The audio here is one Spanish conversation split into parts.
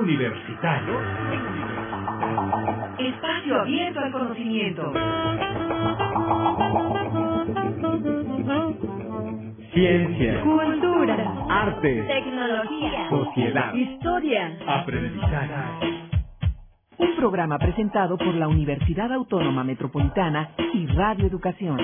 Universitario. Espacio abierto al conocimiento. Ciencia, Cultura, arte, tecnología, sociedad, historia, aprendizaje. Un programa presentado por la Universidad Autónoma Metropolitana y Radio Educación.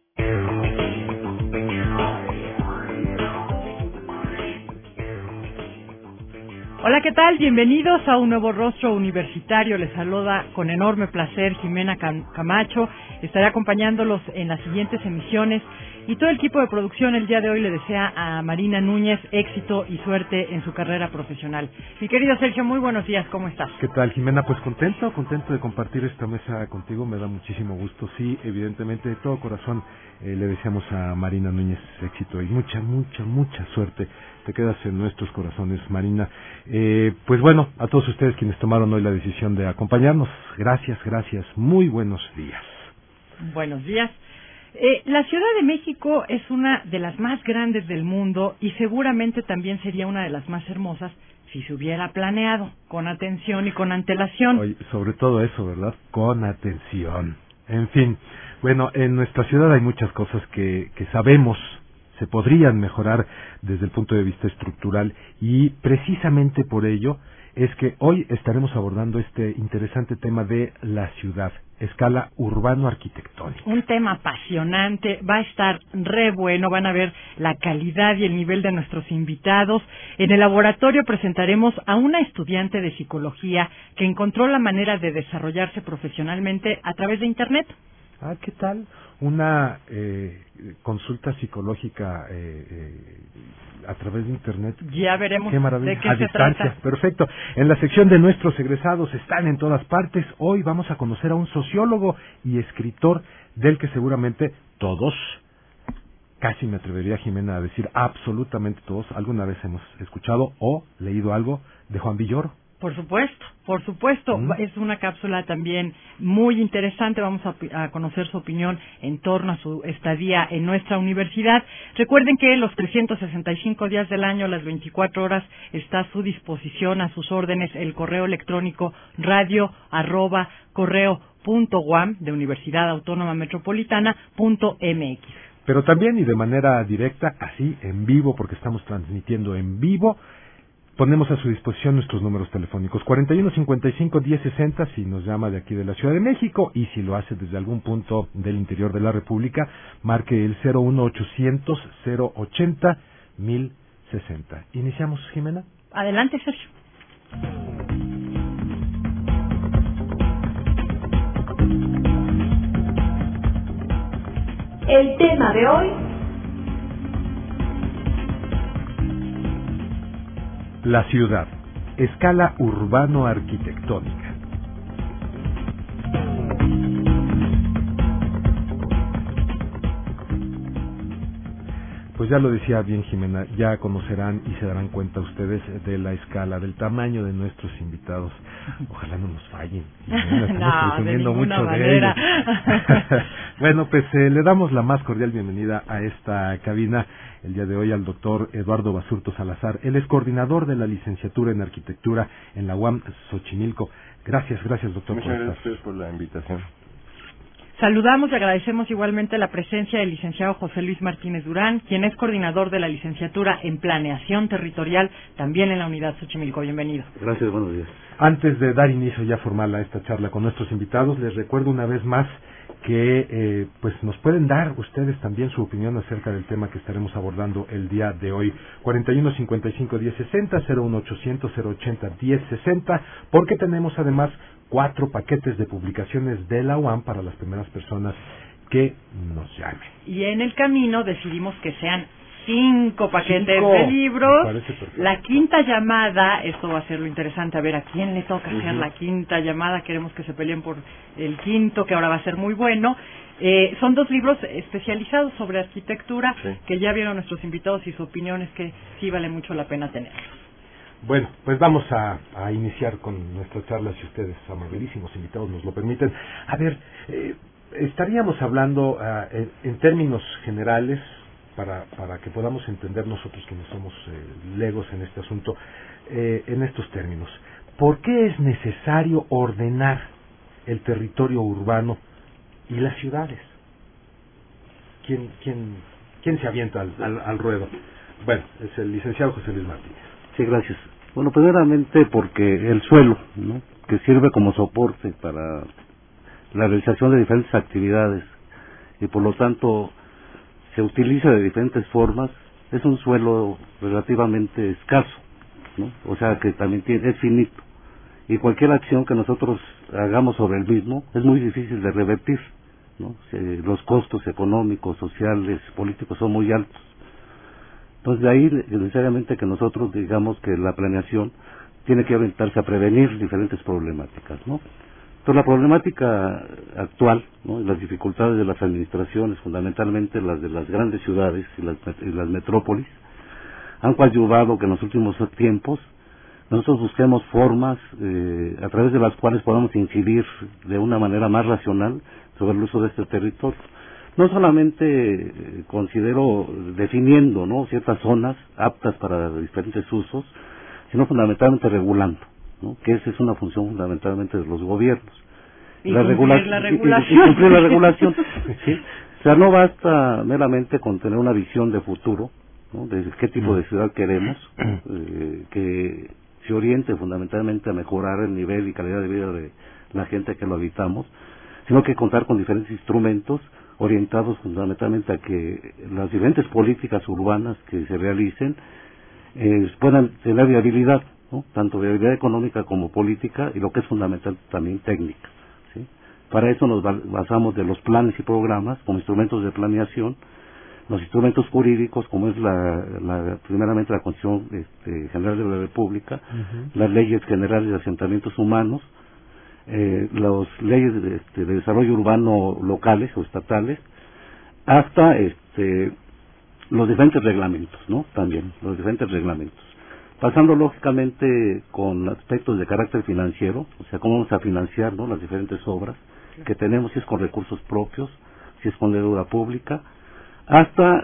Hola, ¿qué tal? Bienvenidos a un nuevo rostro universitario. Les saluda con enorme placer Jimena Camacho. Estaré acompañándolos en las siguientes emisiones y todo el equipo de producción el día de hoy le desea a Marina Núñez éxito y suerte en su carrera profesional. Mi querido Sergio, muy buenos días, ¿cómo estás? ¿Qué tal, Jimena? Pues contento de compartir esta mesa contigo, me da muchísimo gusto. Sí, evidentemente, de todo corazón le deseamos a Marina Núñez éxito y mucha suerte. Te quedas en nuestros corazones, Marina. Pues bueno, a todos ustedes quienes tomaron hoy la decisión de acompañarnos, gracias, muy buenos días. Buenos días. La Ciudad de México es una de las más grandes del mundo y seguramente también sería una de las más hermosas si se hubiera planeado con atención y con antelación. Oye, sobre todo eso, ¿verdad? Con atención. En fin, bueno, en nuestra ciudad hay muchas cosas que sabemos se podrían mejorar desde el punto de vista estructural y precisamente por ello es que hoy estaremos abordando este interesante tema de la ciudad, escala urbano-arquitectónica. Un tema apasionante, va a estar re bueno, van a ver la calidad y el nivel de nuestros invitados. En el laboratorio presentaremos a una estudiante de psicología que encontró la manera de desarrollarse profesionalmente a través de Internet. Ah, ¿qué tal? Una consulta psicológica a través de Internet. Ya veremos de qué a se distancia. trata. Perfecto. En la sección de nuestros egresados están en todas partes. Hoy vamos a conocer a un sociólogo y escritor del que seguramente todos, casi me atrevería, Jimena, a decir absolutamente todos, alguna vez hemos escuchado o leído algo de Juan Villoro. Por supuesto. Es una cápsula también muy interesante. Vamos a conocer su opinión en torno a su estadía en nuestra universidad. Recuerden que los 365 días del año, las 24 horas, está a su disposición, a sus órdenes, el correo electrónico radio@correo.uam de Universidad Autónoma Metropolitana.mx. Pero también y de manera directa, así en vivo, porque estamos transmitiendo en vivo, ponemos a su disposición nuestros números telefónicos 4155-1060 si nos llama de aquí de la Ciudad de México y si lo hace desde algún punto del interior de la República, marque el 01800-080-1060. ¿Iniciamos, Jimena? Adelante, Sergio. El tema de hoy: la ciudad, escala urbano-arquitectónica. Pues ya lo decía bien Jimena, ya conocerán y se darán cuenta ustedes de la escala, del tamaño de nuestros invitados. Ojalá no nos fallen. Jimena, estamos presumiendo mucho manera. de ellos. Bueno, pues le damos la más cordial bienvenida a esta cabina el día de hoy al doctor Eduardo Basurto Salazar. Él es coordinador de la licenciatura en arquitectura en la UAM Xochimilco. Gracias, doctor. Muchas gracias a ustedes por la invitación. Saludamos y agradecemos igualmente la presencia del licenciado José Luis Martínez Durán, quien es coordinador de la licenciatura en Planeación Territorial, también en la Unidad Xochimilco. Bienvenido. Gracias, buenos días. Antes de dar inicio ya formal a esta charla con nuestros invitados, les recuerdo una vez más que pues nos pueden dar ustedes también su opinión acerca del tema que estaremos abordando el día de hoy. 4155-1060, 01800-080-1060, porque tenemos además 4 paquetes de publicaciones de la UAM para las primeras personas que nos llamen. Y en el camino decidimos que sean 5 paquetes de libros. La quinta llamada, esto va a ser lo interesante, a ver a quién le toca hacer la quinta llamada. Queremos que se peleen por el quinto, que ahora va a ser muy bueno. Son 2 libros especializados sobre arquitectura, que ya vieron nuestros invitados y su opinión es que sí vale mucho la pena tenerlos. Bueno, pues vamos a iniciar con nuestra charla, si ustedes, amabilísimos invitados, nos lo permiten. A ver, estaríamos hablando en términos generales, para que podamos entender nosotros quienes somos legos en este asunto, en estos términos. ¿por qué es necesario ordenar el territorio urbano y las ciudades? ¿Quién se avienta al ruedo? Bueno, es el licenciado José Luis Martínez. Sí, gracias. Bueno, primeramente porque el suelo, ¿no?, que sirve como soporte para la realización de diferentes actividades y por lo tanto se utiliza de diferentes formas, es un suelo relativamente escaso, ¿no? O sea que también es finito y cualquier acción que nosotros hagamos sobre el mismo es muy difícil de revertir, ¿no? Los costos económicos, sociales, políticos son muy altos. Entonces de ahí necesariamente que nosotros digamos que la planeación tiene que orientarse a prevenir diferentes problemáticas, ¿no? Entonces la problemática actual, ¿no?, y las dificultades de las administraciones, fundamentalmente las de las grandes ciudades y las metrópolis, han coadyuvado que en los últimos tiempos nosotros busquemos formas a través de las cuales podamos incidir de una manera más racional sobre el uso de este territorio. No solamente considero definiendo, ¿no?, ciertas zonas aptas para diferentes usos, sino fundamentalmente regulando, ¿no?, que esa es una función fundamentalmente de los gobiernos. Y cumplir la regulación. Y cumplir la regulación. ¿Sí? O sea, no basta meramente con tener una visión de futuro, ¿no?, de qué tipo de ciudad queremos, que se oriente fundamentalmente a mejorar el nivel y calidad de vida de la gente que lo habitamos, sino que contar con diferentes instrumentos orientados fundamentalmente a que las diferentes políticas urbanas que se realicen puedan tener viabilidad, ¿no?, tanto viabilidad económica como política y lo que es fundamental también técnica, ¿sí? Para eso nos basamos de los planes y programas como instrumentos de planeación, los instrumentos jurídicos como es primeramente la Constitución General de la República, las leyes generales de asentamientos humanos, las leyes de desarrollo urbano locales o estatales, hasta los diferentes reglamentos, ¿no?, también los diferentes reglamentos, pasando lógicamente con aspectos de carácter financiero, o sea, cómo vamos a financiar, ¿no?, las diferentes obras que tenemos, si es con recursos propios, si es con deuda pública, hasta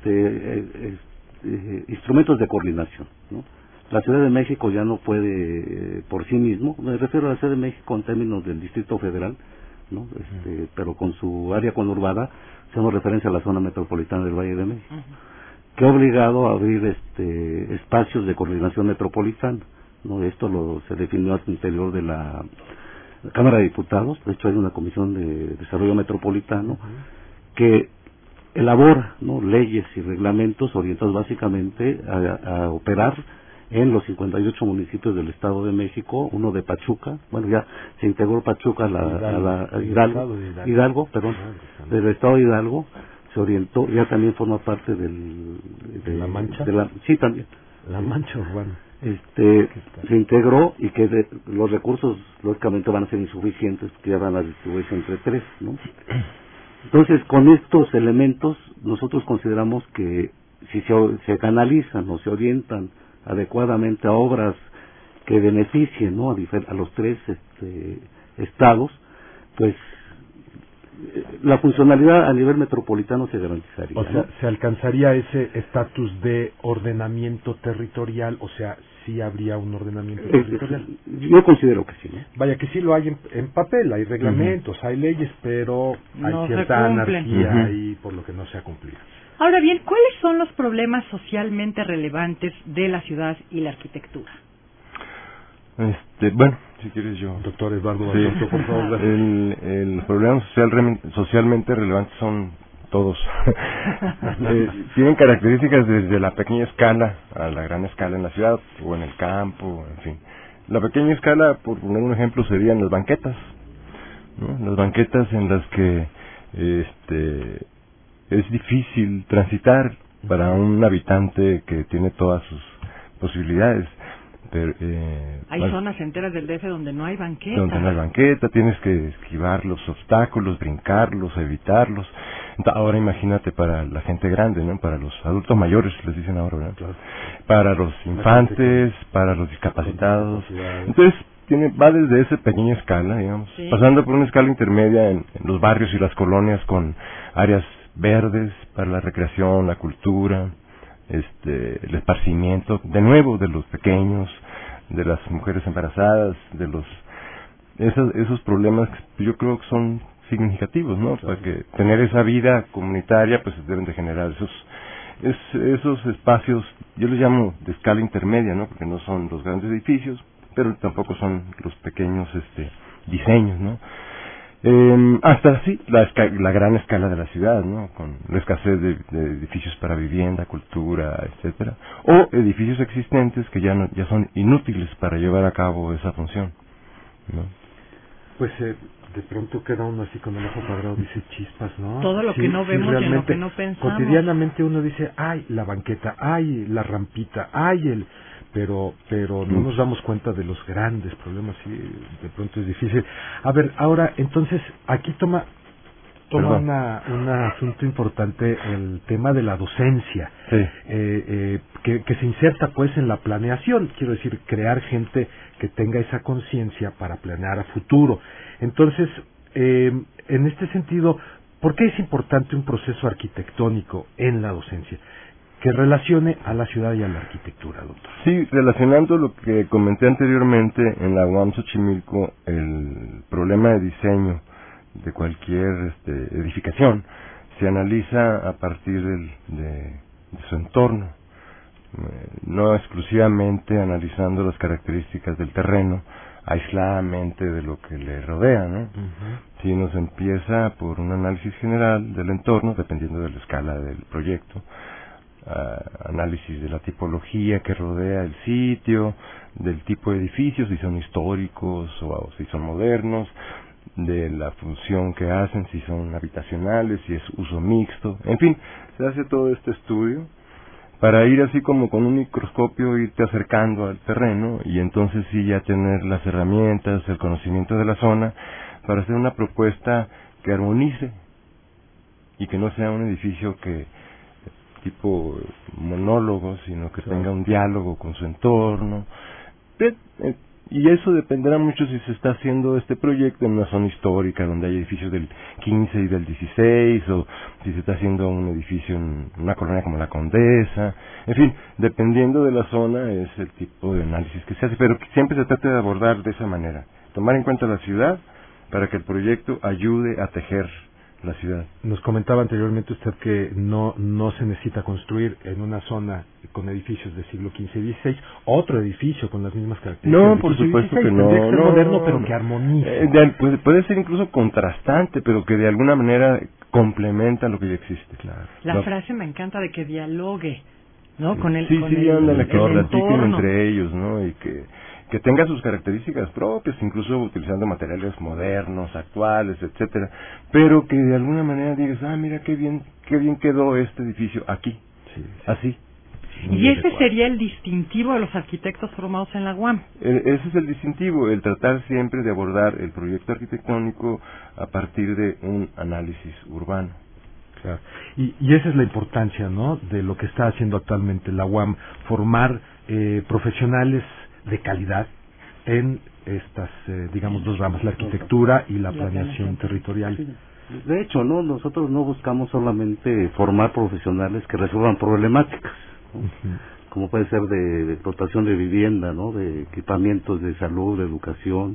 instrumentos de coordinación, ¿no? La Ciudad de México ya no puede por sí mismo, me refiero a la Ciudad de México en términos del Distrito Federal, ¿no?, pero con su área conurbada, hacemos referencia a la zona metropolitana del Valle de México, que ha obligado a abrir espacios de coordinación metropolitana, ¿no? Esto se definió al interior de la Cámara de Diputados. De hecho hay una comisión de desarrollo metropolitano que elabora, ¿no?, leyes y reglamentos orientados básicamente a operar en los 58 municipios del Estado de México, uno de Pachuca, bueno, ya se integró Pachuca a Hidalgo, del Estado de Hidalgo, se orientó, ya también forma parte de la Mancha. Sí, también. La Mancha urbana. Se integró y que los recursos lógicamente van a ser insuficientes porque ya van a distribuirse entre tres, ¿no? Entonces, con estos elementos, nosotros consideramos que si se canalizan o se orientan adecuadamente a obras que beneficien, ¿no?, a los tres estados, pues la funcionalidad a nivel metropolitano se garantizaría. O sea, ¿no?, se alcanzaría ese estatus de ordenamiento territorial, o sea, sí habría un ordenamiento territorial. Yo considero que sí, ¿no? Vaya, que sí lo hay en papel, hay reglamentos, hay leyes, pero hay no cierta anarquía ahí por lo que no se ha cumplido. Ahora bien, ¿cuáles son los problemas socialmente relevantes de la ciudad y la arquitectura? Bueno, si quieres yo. Doctor Eduardo Sí. Basoto, por favor. Los problemas socialmente relevantes son todos. Tienen características desde la pequeña escala a la gran escala en la ciudad o en el campo, en fin. La pequeña escala, por poner un ejemplo, serían las banquetas, ¿no? Las banquetas en las que es difícil transitar para un habitante que tiene todas sus posibilidades. Pero, hay zonas enteras del DF donde no hay banqueta. Donde no hay banqueta, tienes que esquivar los obstáculos, brincarlos, evitarlos. Ahora imagínate para la gente grande, ¿no? Para los adultos mayores, les dicen ahora, ¿verdad? Claro. Para los infantes, para los discapacitados. Entonces, va desde esa pequeña escala, digamos, sí, pasando por una escala intermedia en los barrios y las colonias con áreas verdes para la recreación, la cultura, el esparcimiento, de nuevo de los pequeños, de las mujeres embarazadas, de esos problemas que yo creo que son significativos, ¿no? Para que tener esa vida comunitaria, pues deben de generar esos espacios, yo les llamo de escala intermedia, ¿no? Porque no son los grandes edificios, pero tampoco son los pequeños diseños, ¿no? Hasta sí la gran escala de la ciudad, ¿no? Con la escasez de edificios para vivienda, cultura, etcétera, o edificios existentes que ya son inútiles para llevar a cabo esa función, ¿no? Pues de pronto queda uno así con el ojo cuadrado, dice chispas, ¿no? Todo lo que no vemos y en lo que no pensamos. Cotidianamente uno dice, ay, la banqueta, ay, la rampita, ay, pero no nos damos cuenta de los grandes problemas y de pronto es difícil. A ver, ahora, entonces, aquí toma un asunto importante el tema de la docencia, sí. Que se inserta pues en la planeación, quiero decir, crear gente que tenga esa conciencia para planear a futuro. Entonces, en este sentido, ¿por qué es importante un proceso arquitectónico en la docencia que relacione a la ciudad y a la arquitectura, doctor? Sí, relacionando lo que comenté anteriormente, en la UAM Xochimilco, el problema de diseño de cualquier edificación se analiza a partir de su entorno, no exclusivamente analizando las características del terreno aisladamente de lo que le rodea, ¿no? Uh-huh. Sino se empieza por un análisis general del entorno, dependiendo de la escala del proyecto, análisis de la tipología que rodea el sitio, del tipo de edificios, si son históricos o si son modernos, de la función que hacen, si son habitacionales, si es uso mixto, en fin, se hace todo este estudio para ir así como con un microscopio, irte acercando al terreno y entonces sí ya tener las herramientas, el conocimiento de la zona para hacer una propuesta que armonice y que no sea un edificio que tipo monólogo, sino que tenga un diálogo con su entorno. Y eso dependerá mucho si se está haciendo este proyecto en una zona histórica donde hay edificios del 15 y del 16, o si se está haciendo un edificio en una colonia como la Condesa. En fin, dependiendo de la zona es el tipo de análisis que se hace, pero siempre se trata de abordar de esa manera, tomar en cuenta la ciudad para que el proyecto ayude a tejer la ciudad. Nos comentaba anteriormente usted que no se necesita construir en una zona con edificios del siglo XV y XVI otro edificio con las mismas características. No, por supuesto que no. Tendría que ser moderno, pero que armonice. Puede ser incluso contrastante, pero que de alguna manera complementa lo que ya existe. Claro. La frase me encanta de que dialogue, ¿no? Sí. Con el que platiquen entorno. entre ellos, ¿no? Y que tenga sus características propias, incluso utilizando materiales modernos, actuales, etcétera, pero que de alguna manera digas, mira qué bien quedó este edificio aquí, así. Y ese sería el distintivo de los arquitectos formados en la UAM. Ese es el distintivo, el tratar siempre de abordar el proyecto arquitectónico a partir de un análisis urbano. Claro. Y esa es la importancia, ¿no?, de lo que está haciendo actualmente la UAM, formar profesionales de calidad en estas, digamos, dos ramas, la arquitectura y la planeación territorial. Sí. De hecho, nosotros no buscamos solamente formar profesionales que resuelvan problemáticas, ¿no? Uh-huh. Como puede ser de dotación de vivienda, ¿no?, de equipamientos de salud, de educación,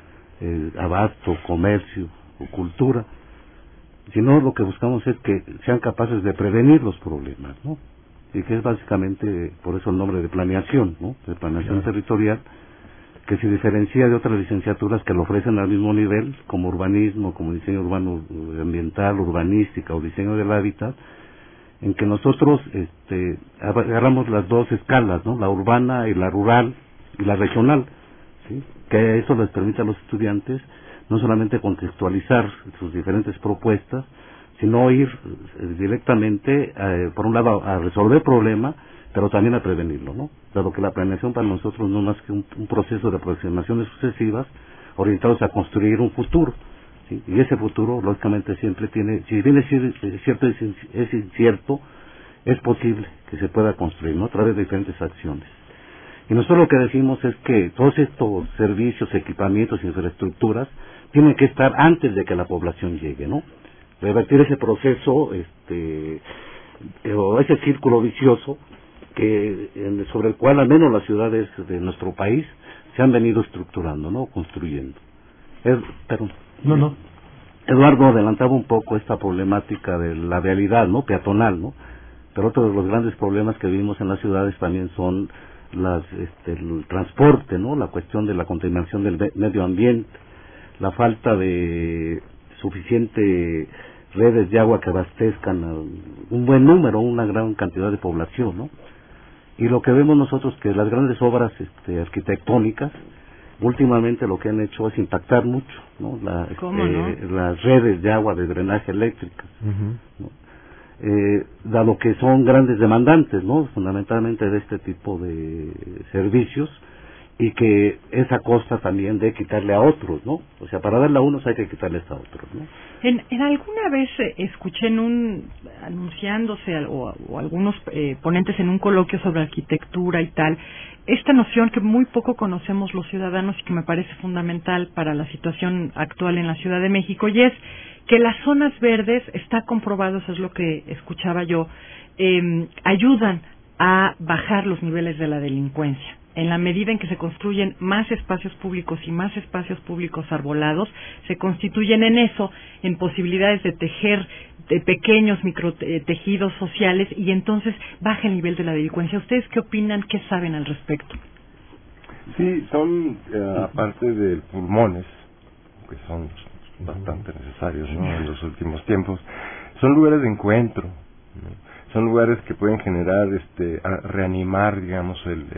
abasto, comercio o cultura, sino lo que buscamos es que sean capaces de prevenir los problemas, ¿no? Y que es básicamente, por eso el nombre de planeación, ¿no?, de planeación territorial, que se diferencia de otras licenciaturas que lo ofrecen al mismo nivel, como urbanismo, como diseño urbano ambiental, urbanística o diseño del hábitat, en que nosotros agarramos las dos escalas, ¿no?, la urbana y la rural y la regional, ¿sí?, que eso les permite a los estudiantes no solamente contextualizar sus diferentes propuestas, sino ir directamente, por un lado, a resolver problemas, pero también a prevenirlo, ¿no? Dado que la planeación para nosotros no es más que un proceso de aproximaciones sucesivas orientados a construir un futuro, ¿sí? Y ese futuro, lógicamente, siempre tiene, si bien es cierto, es incierto, es posible que se pueda construir, ¿no?, a través de diferentes acciones. Y nosotros lo que decimos es que todos estos servicios, equipamientos, infraestructuras, tienen que estar antes de que la población llegue, ¿no? Revertir ese proceso, o ese círculo vicioso sobre el cual al menos las ciudades de nuestro país se han venido estructurando, ¿no? Construyendo. Eduardo adelantaba un poco esta problemática de la realidad, ¿no? Peatonal, ¿no? Pero otro de los grandes problemas que vivimos en las ciudades también son el transporte, ¿no? La cuestión de la contaminación del medio ambiente, la falta de suficiente redes de agua que abastezcan a un buen número, una gran cantidad de población, ¿no? Y lo que vemos nosotros que las grandes obras arquitectónicas últimamente lo que han hecho es impactar mucho, ¿no? Las redes de agua de drenaje eléctricas, ¿no? Dado que son grandes demandantes, ¿no? Fundamentalmente de este tipo de servicios, y que es a costa también de quitarle a otros, ¿no? O sea, para darle a unos hay que quitarles a otros, ¿no? En alguna vez escuché anunciándose o algunos ponentes en un coloquio sobre arquitectura y tal, esta noción que muy poco conocemos los ciudadanos y que me parece fundamental para la situación actual en la Ciudad de México, y es que las zonas verdes, está comprobado, eso es lo que escuchaba yo, ayudan a bajar los niveles de la delincuencia. En la medida en que se construyen más espacios públicos y más espacios públicos arbolados, se constituyen en posibilidades de tejer de pequeños microtejidos sociales, y entonces baja el nivel de la delincuencia. ¿Ustedes qué opinan? ¿Qué saben al respecto? Sí, son, aparte de pulmones, que son bastante necesarios, ¿no? En los últimos tiempos, son lugares de encuentro, ¿no? Son lugares que pueden generar, reanimar, digamos,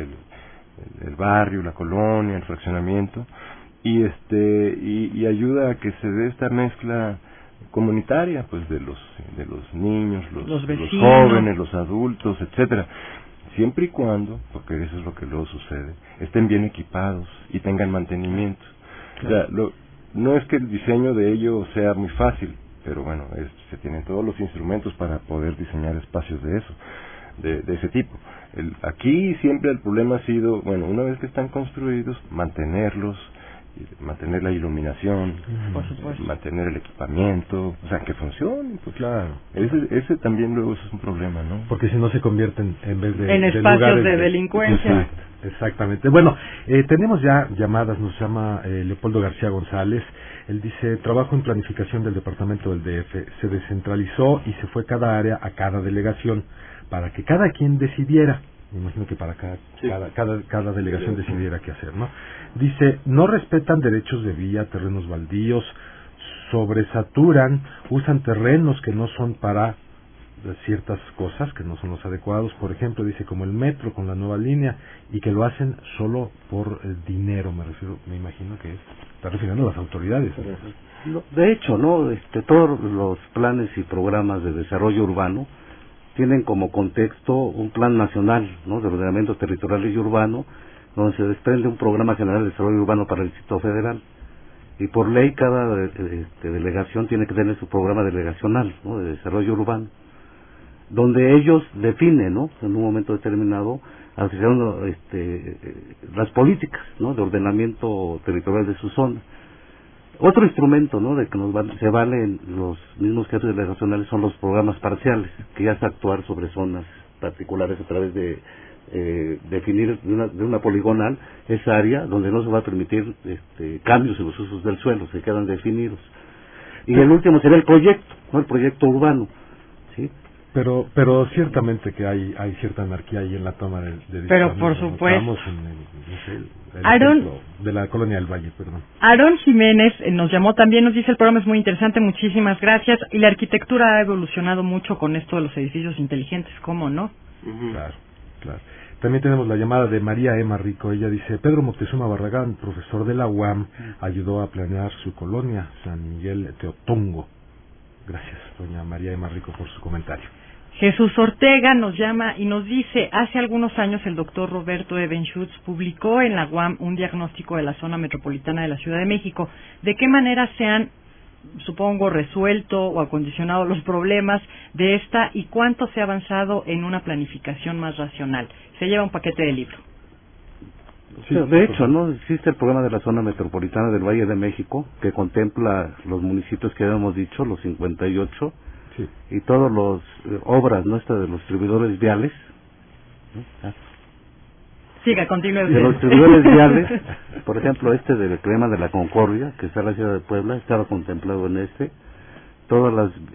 el barrio, la colonia, el fraccionamiento, y ayuda a que se dé esta mezcla comunitaria, pues de los niños, los jóvenes, los adultos, etcétera, siempre y cuando, porque eso es lo que luego sucede, estén bien equipados y tengan mantenimiento. Claro. O sea, no es que el diseño de ello sea muy fácil, pero bueno, se tienen todos los instrumentos para poder diseñar espacios de eso, de ese tipo. Aquí siempre el problema ha sido, bueno, una vez que están construidos, mantenerlos, mantener la iluminación, mantener el equipamiento, o sea, que funcionen, pues claro. Ese también luego es un problema, ¿no? Porque si no se convierten en vez de en espacios de delincuencia. Exactamente. Bueno, tenemos ya llamadas, nos llama Leopoldo García González. Él dice, trabajo en planificación del departamento del DF, se descentralizó y se fue cada área a cada delegación para que cada quien decidiera. Me imagino que para cada delegación decidiera qué hacer, ¿no? Dice, no respetan derechos de vía, terrenos baldíos, sobresaturan, usan terrenos que no son para ciertas cosas, que no son los adecuados, por ejemplo, dice, como el metro con la nueva línea, y que lo hacen solo por dinero, me imagino que está refiriendo a las autoridades. De hecho, ¿no? Todos los planes y programas de desarrollo urbano tienen como contexto un plan nacional, ¿no? De ordenamiento territorial y urbano, donde se desprende un programa general de desarrollo urbano para el Distrito Federal, y por ley cada delegación tiene que tener su programa delegacional, ¿no? De desarrollo urbano, donde ellos definen, ¿no? En un momento determinado las políticas, ¿no? De ordenamiento territorial de su zona. Otro instrumento, ¿no? De que se valen los mismos jefes delegacionales son los programas parciales, que ya es actuar sobre zonas particulares a través de definir de una poligonal esa área donde no se va a permitir cambios en los usos del suelo, se quedan definidos. Y el último sería el proyecto, ¿no? El proyecto urbano, ¿sí? Pero ciertamente que hay cierta anarquía ahí en la toma de decisiones. Pero por supuesto. Estamos en el de la Colonia del Valle, perdón. Aarón Jiménez nos llamó también, nos dice, el programa es muy interesante, muchísimas gracias, y la arquitectura ha evolucionado mucho con esto de los edificios inteligentes, ¿cómo no? Claro. También tenemos la llamada de María Emma Rico. Ella dice, Pedro Moctezuma Barragán, profesor de la UAM, ayudó a planear su colonia, San Miguel Teotongo. Gracias, doña María Emma Rico, por su comentario. Jesús Ortega nos llama y nos dice, hace algunos años el doctor Roberto Ebenschutz publicó en la UAM un diagnóstico de la zona metropolitana de la Ciudad de México. ¿De qué manera se han, supongo, resuelto o acondicionado los problemas de esta y cuánto se ha avanzado en una planificación más racional? Se lleva un paquete de libro. Sí, de hecho, ¿no? Existe el programa de la zona metropolitana del Valle de México, que contempla los municipios que habíamos dicho, los 58, y todas las obras nuestras de los distribuidores viales, ¿no? Siga, continúe. De los distribuidores viales, por ejemplo, del Crema de la Concordia, que está en la ciudad de Puebla, estaba contemplado en todas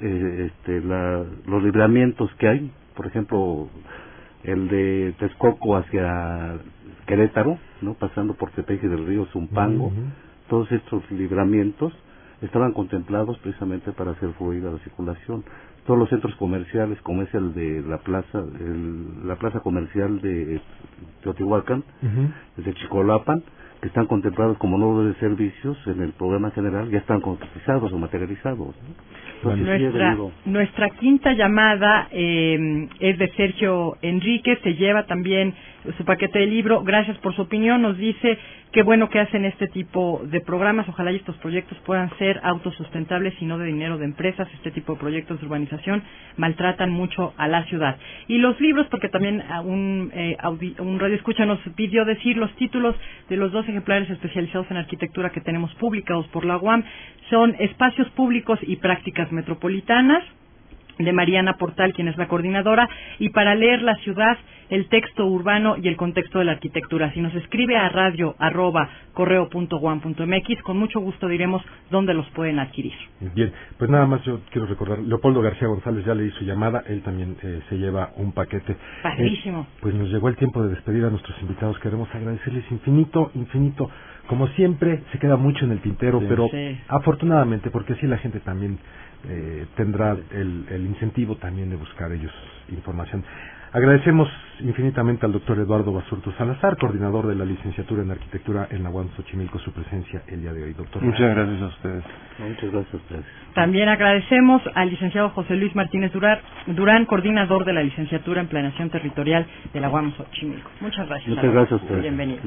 los libramientos que hay, por ejemplo, el de Texcoco hacia Querétaro, ¿no? Pasando por Tepeji del Río, Zumpango, todos estos libramientos estaban contemplados precisamente para hacer fluida la circulación. Todos los centros comerciales, como es el de la plaza comercial de Teotihuacán, desde Chicolapan, que están contemplados como nodos de servicios en el programa general, ya están concretizados o materializados, ¿no? Entonces, nuestra quinta llamada es de Sergio Enríquez, se lleva también su paquete de libro. Gracias por su opinión, nos dice qué bueno que hacen este tipo de programas, ojalá y estos proyectos puedan ser autosustentables y no de dinero de empresas. Este tipo de proyectos de urbanización maltratan mucho a la ciudad. Y los libros, porque también un radioescucha nos pidió decir los títulos de los 2 ejemplares especializados en arquitectura que tenemos publicados por la UAM, son Espacios Públicos y Prácticas Metropolitanas, de Mariana Portal, quien es la coordinadora, y Para leer la ciudad, el texto urbano y el contexto de la arquitectura. Si nos escribe a radio@correo.uam.mx, con mucho gusto diremos dónde los pueden adquirir. Bien, pues nada más yo quiero recordar, Leopoldo García González ya le hizo llamada, él también se lleva un paquete. Padrísimo. Pues nos llegó el tiempo de despedir a nuestros invitados, queremos agradecerles infinito, como siempre se queda mucho en el tintero, pero afortunadamente, porque así la gente también tendrá el incentivo también de buscar ellos información. Agradecemos infinitamente al doctor Eduardo Basurto Salazar, coordinador de la licenciatura en arquitectura en la UAM Xochimilco, su presencia el día de hoy, doctor. Muchas gracias a ustedes. Muchas gracias a ustedes. También agradecemos al licenciado José Luis Martínez Durán, coordinador de la licenciatura en planeación territorial de la UAM Xochimilco. Muchas gracias. Muchas gracias a ustedes. Bienvenido.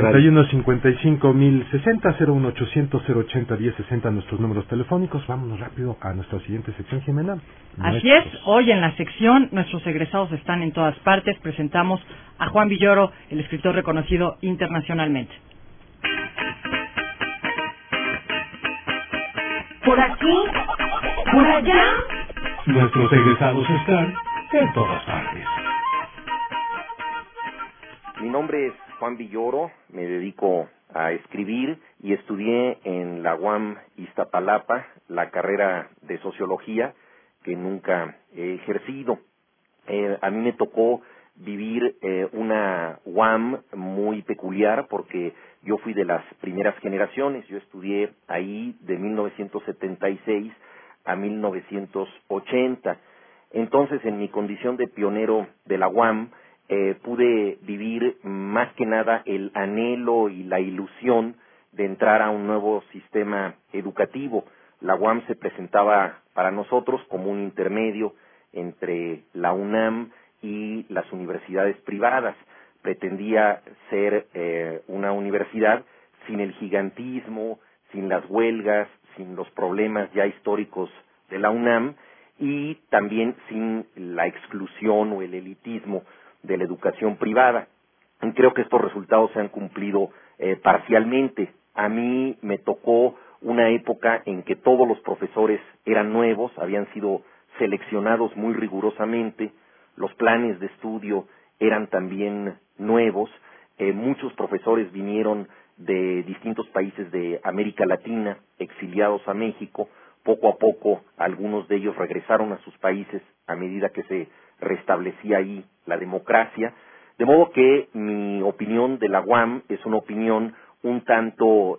4155-1060-01800-080-1060 nuestros números telefónicos. Vámonos rápido a nuestra siguiente sección, Jimena. Así es, hoy en la sección nuestros egresados están en todas partes. Presentamos a Juan Villoro, el escritor reconocido internacionalmente. Por aquí, por allá. Nuestros egresados están en todas partes. Mi nombre es Juan Villoro, me dedico a escribir y estudié en la UAM Iztapalapa la carrera de Sociología, que nunca he ejercido. A mí me tocó vivir una UAM muy peculiar porque yo fui de las primeras generaciones. Yo estudié ahí de 1976 a 1980. Entonces, en mi condición de pionero de la UAM, pude vivir más que nada el anhelo y la ilusión de entrar a un nuevo sistema educativo. La UAM se presentaba para nosotros como un intermedio entre la UNAM y las universidades privadas. Pretendía ser una universidad sin el gigantismo, sin las huelgas, sin los problemas ya históricos de la UNAM y también sin la exclusión o el elitismo de la educación privada. Y creo que estos resultados se han cumplido parcialmente. A mí me tocó una época en que todos los profesores eran nuevos, habían sido seleccionados muy rigurosamente, los planes de estudio eran también nuevos, muchos profesores vinieron de distintos países de América Latina, exiliados a México. Poco a poco algunos de ellos regresaron a sus países a medida que se restablecía ahí la democracia, de modo que mi opinión de la UAM es una opinión un tanto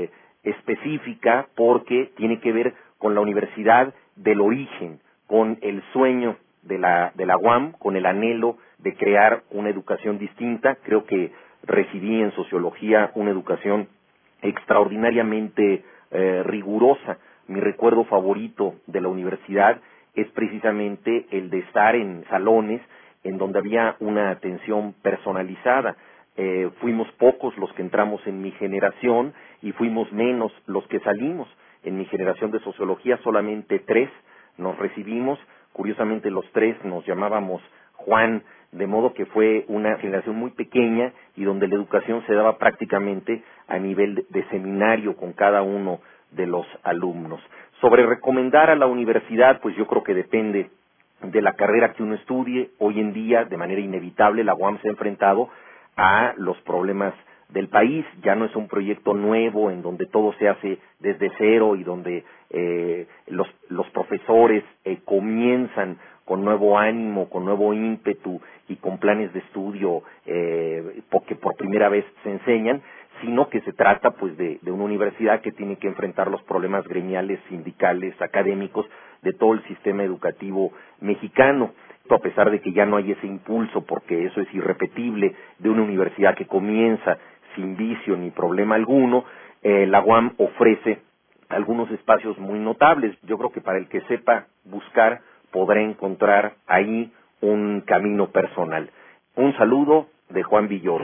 específica porque tiene que ver con la universidad del origen, con el sueño de la UAM, con el anhelo de crear una educación distinta. Creo que recibí en sociología una educación extraordinariamente rigurosa. Mi recuerdo favorito de la universidad es precisamente el de estar en salones en donde había una atención personalizada. Fuimos pocos los que entramos en mi generación y fuimos menos los que salimos. En mi generación de sociología solamente 3 nos recibimos. Curiosamente los 3 nos llamábamos Juan, de modo que fue una generación muy pequeña y donde la educación se daba prácticamente a nivel de seminario con cada uno de los alumnos. Sobre recomendar a la universidad, pues yo creo que depende de la carrera que uno estudie. Hoy en día, de manera inevitable, la UAM se ha enfrentado a los problemas del país. Ya no es un proyecto nuevo en donde todo se hace desde cero y donde los profesores comienzan con nuevo ánimo, con nuevo ímpetu y con planes de estudio porque por primera vez se enseñan, sino que se trata pues de una universidad que tiene que enfrentar los problemas gremiales, sindicales, académicos de todo el sistema educativo mexicano. A pesar de que ya no hay ese impulso, porque eso es irrepetible, de una universidad que comienza sin vicio ni problema alguno, la UAM ofrece algunos espacios muy notables. Yo creo que para el que sepa buscar podrá encontrar ahí un camino personal. Un saludo de Juan Villoro.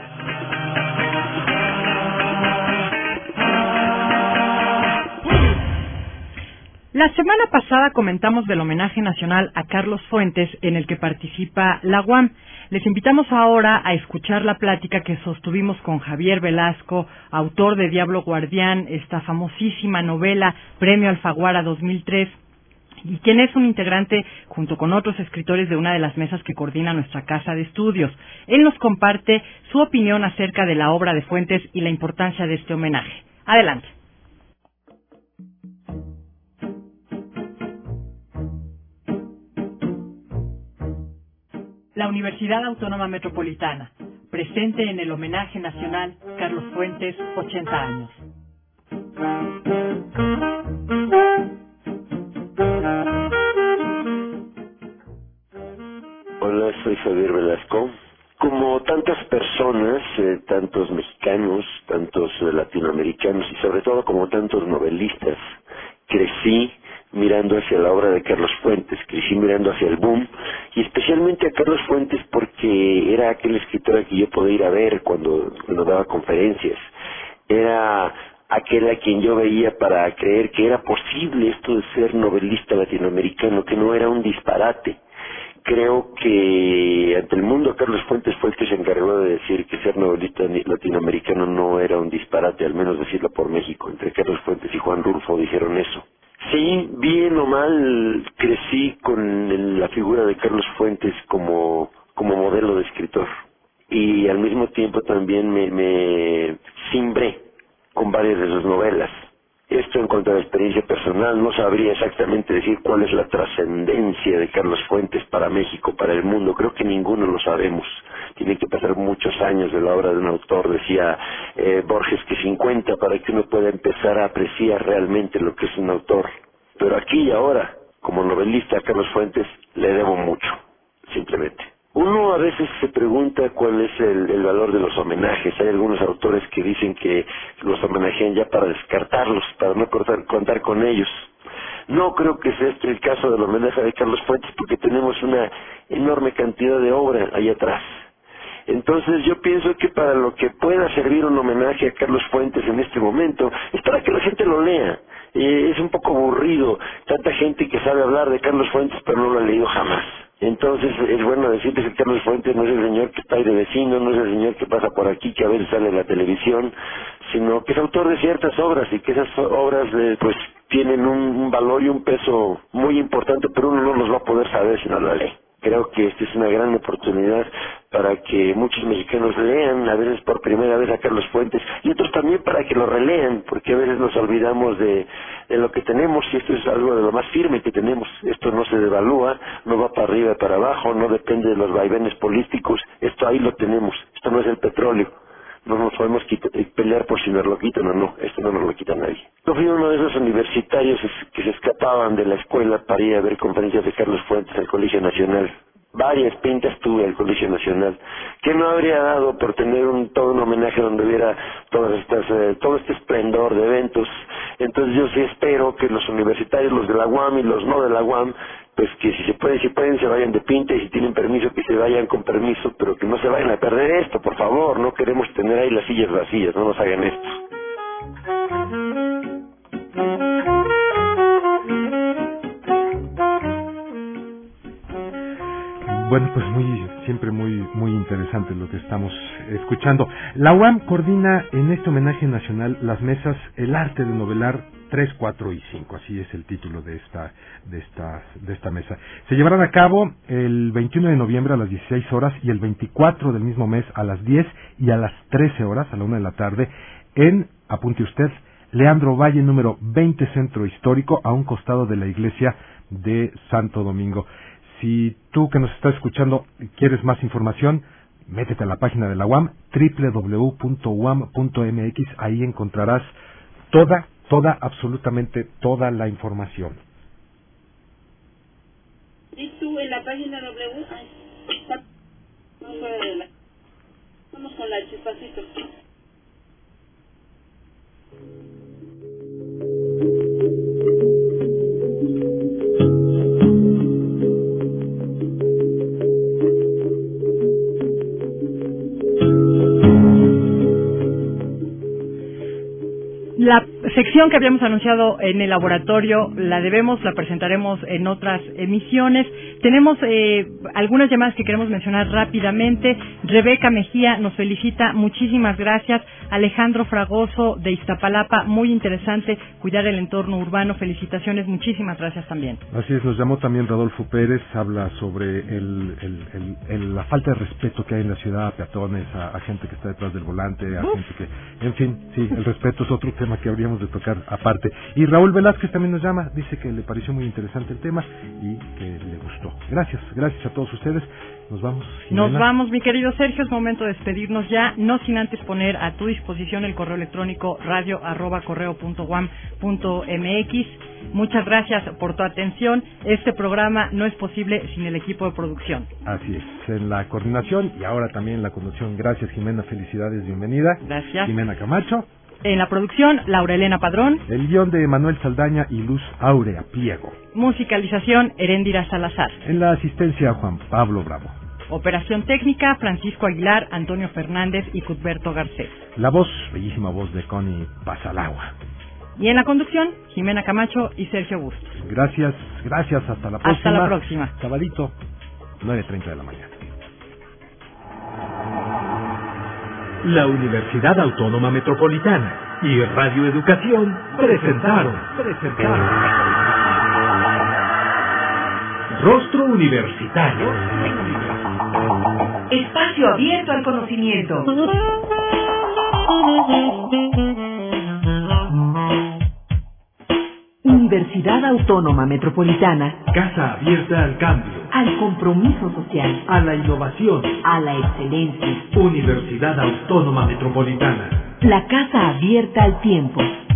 La semana pasada comentamos del homenaje nacional a Carlos Fuentes en el que participa la UAM. Les invitamos ahora a escuchar la plática que sostuvimos con Javier Velasco, autor de Diablo Guardián, esta famosísima novela Premio Alfaguara 2003, y quien es un integrante junto con otros escritores de una de las mesas que coordina nuestra casa de estudios. Él nos comparte su opinión acerca de la obra de Fuentes y la importancia de este homenaje. Adelante. La Universidad Autónoma Metropolitana, presente en el homenaje nacional Carlos Fuentes, 80 años. Hola, soy Javier Velasco. Como tantas personas, tantos mexicanos, tantos latinoamericanos y sobre todo como tantos novelistas, crecí mirando hacia la obra de Carlos Fuentes, crecí mirando hacia el boom, y especialmente a Carlos Fuentes porque era aquel escritor al que yo podía ir a ver cuando daba conferencias. Era aquel a quien yo veía para creer que era posible esto de ser novelista latinoamericano, que no era un disparate. Creo que ante el mundo Carlos Fuentes fue el que se encargó de decir que ser novelista latinoamericano no era un disparate, al menos decirlo por México. Entre Carlos Fuentes y Juan Rulfo dijeron eso. Sí, bien o mal, crecí con la figura de Carlos Fuentes como modelo de escritor. Y al mismo tiempo también me cimbré con varias de sus novelas. Esto en cuanto a la experiencia personal, no sabría exactamente decir cuál es la trascendencia de Carlos Fuentes para México, para el mundo. Creo que ninguno lo sabemos. Tienen que pasar muchos años de la obra de un autor, decía Borges, que 50 para que uno pueda empezar a apreciar realmente lo que es un autor. Pero aquí y ahora, como novelista a Carlos Fuentes, le debo mucho, simplemente. Uno a veces se pregunta cuál es el valor de los homenajes. Hay algunos autores que dicen que los homenajean ya para descartarlos, para no contar con ellos. No creo que sea este el caso del homenaje de Carlos Fuentes, porque tenemos una enorme cantidad de obra ahí atrás. Entonces yo pienso que para lo que pueda servir un homenaje a Carlos Fuentes en este momento, es para que la gente lo lea. Es un poco aburrido, tanta gente que sabe hablar de Carlos Fuentes pero no lo ha leído jamás. Entonces es bueno decirles que Carlos Fuentes no es el señor que está ahí de vecino, no es el señor que pasa por aquí, que a veces sale en la televisión, sino que es autor de ciertas obras y que esas obras pues tienen un valor y un peso muy importante, pero uno no los va a poder saber si no la lee. Creo que esta es una gran oportunidad para que muchos mexicanos lean, a veces por primera vez a Carlos Fuentes, y otros también para que lo relean, porque a veces nos olvidamos de lo que tenemos, y esto es algo de lo más firme que tenemos. Esto no se devalúa, no va para arriba y para abajo, no depende de los vaivenes políticos, esto ahí lo tenemos, esto no es el petróleo. No nos podemos pelear por si nos lo quitan o no, esto no nos lo quita nadie. Yo fui uno de esos universitarios que se escapaban de la escuela para ir a ver conferencias de Carlos Fuentes al Colegio Nacional. Varias pintas tuve al Colegio Nacional, que no habría dado por tener todo un homenaje donde hubiera todo este esplendor de eventos. Entonces yo sí espero que los universitarios, los de la UAM y los no de la UAM, pues que si pueden, se vayan de pinta, y si tienen permiso, que se vayan con permiso, pero que no se vayan a perder esto, por favor. No queremos tener ahí las sillas vacías, no nos hagan esto. Bueno, pues siempre muy interesante lo que estamos escuchando. La UAM coordina en este homenaje nacional las mesas El arte de novelar 3, 4 y 5. Así es el título de esta mesa. Se llevarán a cabo el 21 de noviembre a las 16 horas y el 24 del mismo mes a las 10 y a las 13 horas, a la 1 de la tarde, en, apunte usted, Leandro Valle, número 20, Centro Histórico, a un costado de la iglesia de Santo Domingo. Si tú que nos estás escuchando quieres más información, métete a la página de la UAM, www.uam.mx, ahí encontrarás absolutamente toda la información. ¿Y tú en la página W? Vamos con la Chispacito. La sección que habíamos anunciado en el laboratorio la presentaremos en otras emisiones. Tenemos algunas llamadas que queremos mencionar rápidamente. Rebeca Mejía nos felicita, muchísimas gracias. Alejandro Fragoso de Iztapalapa, muy interesante cuidar el entorno urbano, felicitaciones, muchísimas gracias también. Así es, nos llamó también Rodolfo Pérez, habla sobre la falta de respeto que hay en la ciudad a peatones, a gente que está detrás del volante, a gente que, en fin, sí, el respeto es otro tema que habríamos de tocar aparte. Y Raúl Velázquez también nos llama, dice que le pareció muy interesante el tema y que le gustó. Gracias a todos ustedes. Nos vamos, Jimena. Nos vamos, mi querido Sergio, es momento de despedirnos ya, no sin antes poner a tu disposición el correo electrónico radio@correo.uam.mx. Muchas gracias por tu atención. Este programa no es posible sin el equipo de producción. Así es, en la coordinación y ahora también en la conducción. Gracias, Jimena, felicidades, bienvenida. Gracias. Jimena Camacho. En la producción, Laura Elena Padrón. El guión de Manuel Saldaña y Luz Áurea Pliego. Musicalización, Heréndira Salazar. En la asistencia, Juan Pablo Bravo. Operación técnica, Francisco Aguilar, Antonio Fernández y Cuthberto Garcés. La voz, bellísima voz de Connie Pasalagua. Y en la conducción, Jimena Camacho y Sergio Bustos. Gracias, hasta la próxima. Hasta la próxima. Sabadito, 9:30 de la mañana. La Universidad Autónoma Metropolitana y Radio Educación presentaron Rostro Universitario. Espacio abierto al conocimiento. Universidad Autónoma Metropolitana. Casa abierta al cambio, Al compromiso social. a la innovación. A la excelencia. Universidad Autónoma Metropolitana. La casa abierta al tiempo.